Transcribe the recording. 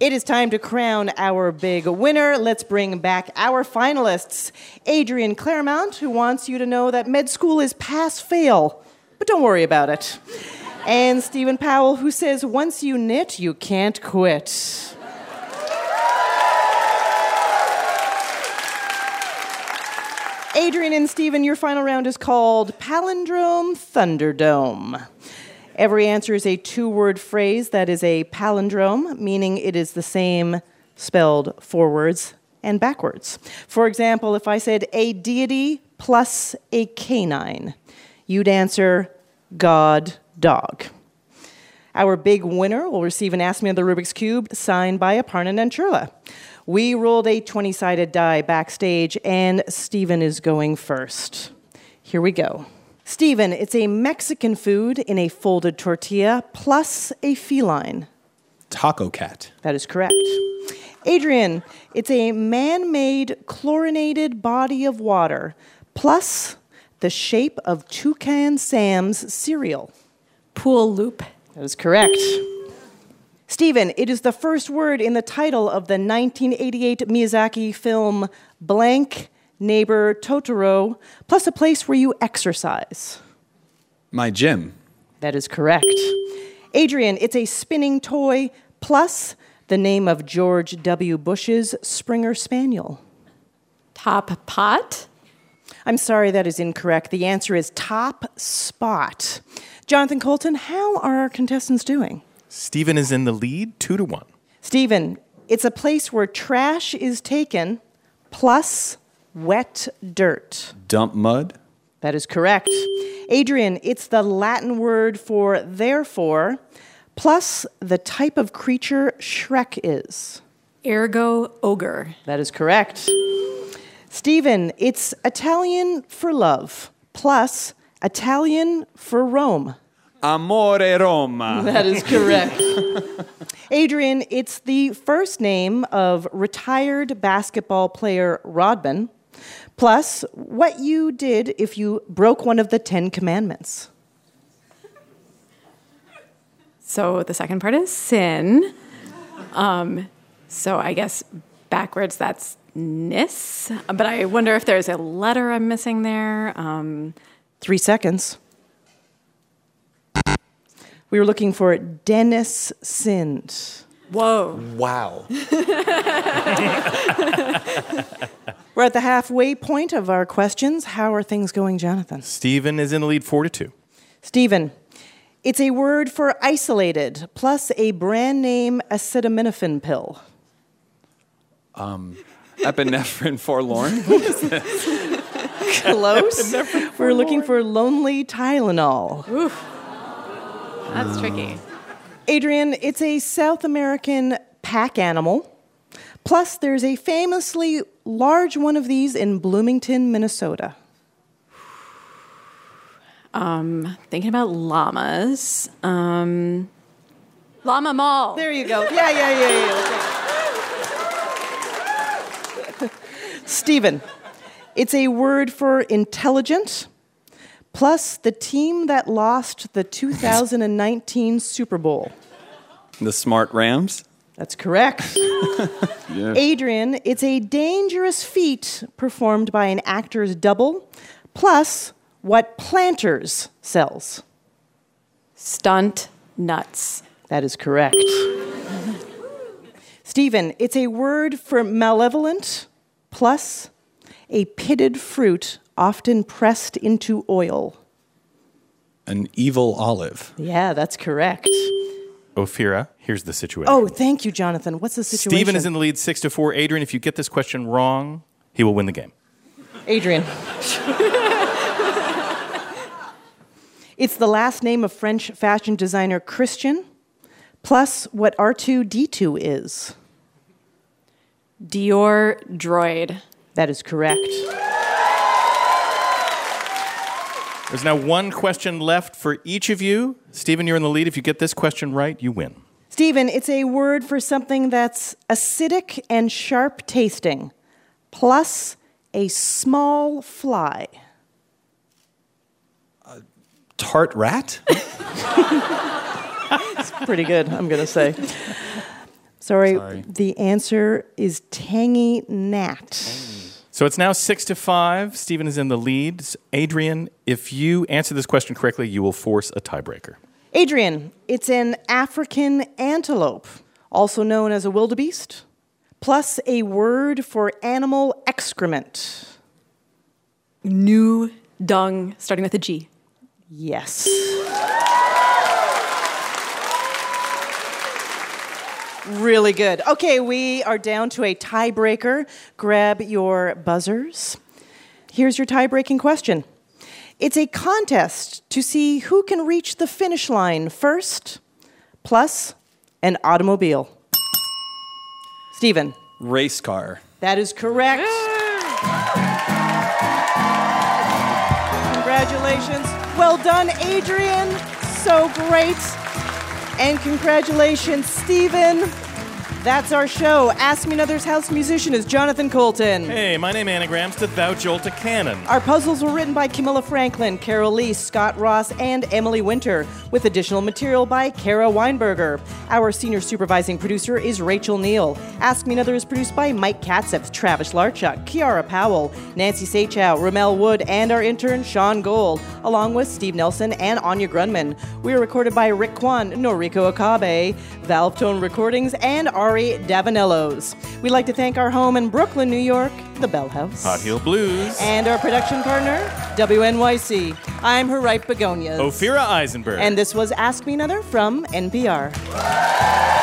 It is time to crown our big winner. Let's bring back our finalists. Adrian Claremont, who wants you to know that med school is pass-fail, but don't worry about it. And Stephen Powell, who says once you knit, you can't quit. Adrian and Stephen, your final round is called Palindrome Thunderdome. Every answer is a two-word phrase that is a palindrome, meaning it is the same spelled forwards and backwards. For example, if I said a deity plus a canine, you'd answer God, dog. Our big winner will receive an Ask Me on the Rubik's Cube signed by Aparna Nancherla. We rolled a 20-sided die backstage, and Stephen is going first. Here we go. Stephen, it's a Mexican food in a folded tortilla plus a feline. Taco cat. That is correct. Adrian, it's a man-made chlorinated body of water plus the shape of Toucan Sam's cereal. Pool loop. That is correct. Stephen, it is the first word in the title of the 1988 Miyazaki film Blank Neighbor Totoro, plus a place where you exercise. My gym. That is correct. Adrian, it's a spinning toy, plus the name of George W. Bush's Springer Spaniel. Top pot. I'm sorry, that is incorrect. The answer is top spot. Jonathan Colton, how are our contestants doing? Stephen is in the lead, 2-1. Stephen, it's a place where trash is taken, plus wet dirt. Dump mud. That is correct. Adrian, it's the Latin word for therefore, plus the type of creature Shrek is. Ergo ogre. That is correct. Stephen, it's Italian for love, plus Italian for Rome. Amore Roma. That is correct. Adrian, it's the first name of retired basketball player Rodman, plus what you did if you broke one of the 10 Commandments. So the second part is sin. So I guess backwards that's nis. But I wonder if there's a letter I'm missing there. 3 seconds. We were looking for Dennis sinned. Whoa. Wow. We're at the halfway point of our questions. How are things going, Jonathan? Stephen is in the lead, 4-2. Stephen, it's a word for isolated, plus a brand name acetaminophen pill. Epinephrine forlorn. Close. We're looking for lonely Tylenol. Oof. That's tricky. Adrian, it's a South American pack animal. Plus, there's a famously large one of these in Bloomington, Minnesota. Thinking about llamas. Llama Mall. There you go. Yeah. Stephen, it's a word for intelligent, plus the team that lost the 2019 Super Bowl. The Smart Rams. That's correct. Yeah. Adrian, it's a dangerous feat performed by an actor's double, plus what Planters sells. Stunt nuts. That is correct. Stephen, it's a word for malevolent, plus a pitted fruit often pressed into oil. An evil olive. Yeah, that's correct. Ophira, here's the situation. Oh, thank you, Jonathan. What's the situation? Stephen is in the lead, 6-4. Adrian, if you get this question wrong, he will win the game. Adrian. It's the last name of French fashion designer Christian, plus what R2-D2 is. Dior droid. That is correct. There's now one question left for each of you. Stephen, you're in the lead. If you get this question right, you win. Stephen, it's a word for something that's acidic and sharp tasting, plus a small fly. Tart rat? It's pretty good, I'm going to say. Sorry. The answer is tangy gnat. So it's now 6-5. Stephen is in the lead. Adrian, if you answer this question correctly, you will force a tiebreaker. Adrian, it's an African antelope, also known as a wildebeest, plus a word for animal excrement. New dung, starting with a G. Yes. Really good. Okay, we are down to a tiebreaker. Grab your buzzers. Here's your tie-breaking question. It's a contest to see who can reach the finish line first, plus an automobile. Stephen. Race car. That is correct. Congratulations. Well done, Adrian. So great. And congratulations, Stephen. That's our show. Ask Me Another's house musician is Jonathan Colton. Hey, my name anagrams to Thou Jolt a Cannon. Our puzzles were written by Camilla Franklin, Carol Lee, Scott Ross, and Emily Winter, with additional material by Kara Weinberger. Our senior supervising producer is Rachel Neal. Ask Me Another is produced by Mike Katzef, Travis Larchuk, Kiara Powell, Nancy Sachow, Ramel Wood, and our intern Sean Gold, along with Steve Nelson and Anya Grunman. We are recorded by Rick Kwan, Noriko Akabe, Valve Tone Recordings, and Ari Davanellos. We'd like to thank our home in Brooklyn, New York, the Bell House. Hot Heel Blues. And our production partner, WNYC. I'm Harriet Begonias. Ophira Eisenberg. And this was Ask Me Another from NPR.